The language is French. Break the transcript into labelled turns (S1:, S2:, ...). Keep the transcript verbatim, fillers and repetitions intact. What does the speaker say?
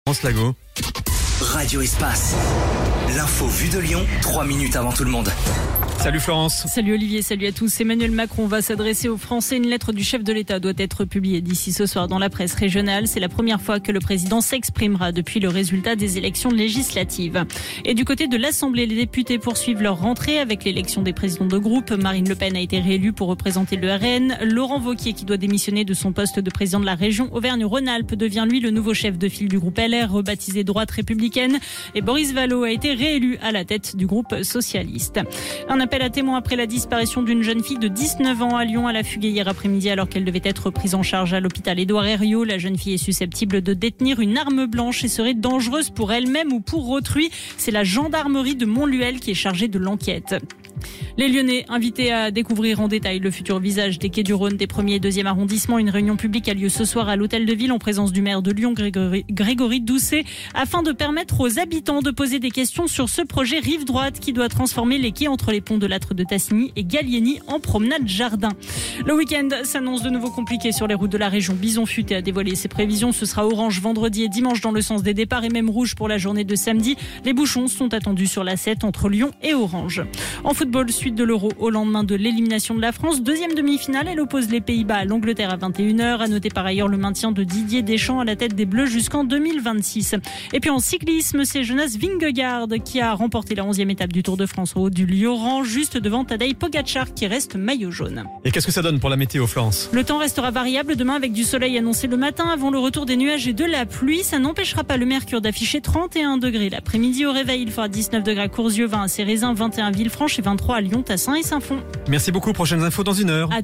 S1: France Lago.
S2: Radio Espace. L'info vue de Lyon, trois minutes avant tout le monde.
S1: Salut Florence.
S3: Salut Olivier, salut à tous. Emmanuel Macron va s'adresser aux Français. Une lettre du chef de l'État doit être publiée d'ici ce soir dans la presse régionale. C'est la première fois que le président s'exprimera depuis le résultat des élections législatives. Et du côté de l'Assemblée, les députés poursuivent leur rentrée avec l'élection des présidents de groupe. Marine Le Pen a été réélue pour représenter le R N. Laurent Wauquiez, qui doit démissionner de son poste de président de la région Auvergne-Rhône-Alpes, devient lui le nouveau chef de file du groupe L R, rebaptisé Droite républicaine. Et Boris Vallaud a été réélu à la tête du groupe socialiste. Un appel à témoins après la disparition d'une jeune fille de dix-neuf ans à Lyon. Elle a fugué hier après-midi alors qu'elle devait être prise en charge à l'hôpital Édouard Herriot. La jeune fille est susceptible de détenir une arme blanche et serait dangereuse pour elle-même ou pour autrui. C'est la gendarmerie de Montluel qui est chargée de l'enquête. Les Lyonnais invités à découvrir en détail le futur visage des quais du Rhône des premier et deuxième arrondissements. Une réunion publique a lieu ce soir à l'hôtel de ville en présence du maire de Lyon, Grégory, Grégory Doucet, afin de permettre aux habitants de poser des questions sur ce projet rive droite qui doit transformer les quais entre les ponts de Lattre de Tassigny et Gallieni en promenade jardin. Le week-end s'annonce de nouveau compliqué sur les routes de la région. Bison Futé a dévoilé ses prévisions. Ce sera orange vendredi et dimanche dans le sens des départs et même rouge pour la journée de samedi. Les bouchons sont attendus sur l'A sept entre Lyon et Orange. En football, suite de l'Euro au lendemain de l'élimination de la France. Deuxième demi-finale, elle oppose les Pays-Bas à l'Angleterre à vingt et une heures. À noter par ailleurs le maintien de Didier Deschamps à la tête des Bleus jusqu'en deux mille vingt-six. Et puis en cyclisme, c'est Jonas Vingegaard qui a remporté la onzième étape du Tour de France au haut du Lioran, juste devant Tadej Pogacar qui reste maillot jaune.
S1: Et qu'est-ce que ça donne pour la météo, Florence ?
S3: Le temps restera variable demain avec du soleil annoncé le matin avant le retour des nuages et de la pluie. Ça n'empêchera pas le mercure d'afficher trente et un degrés. L'après-midi au réveil, il fera dix-neuf degrés à Courzieux, vingt à Cérézin, vingt et un à Villefranche et vingt-trois à Lyon, Tassin et Saint-Fond.
S1: Merci beaucoup. Prochaines infos dans une heure.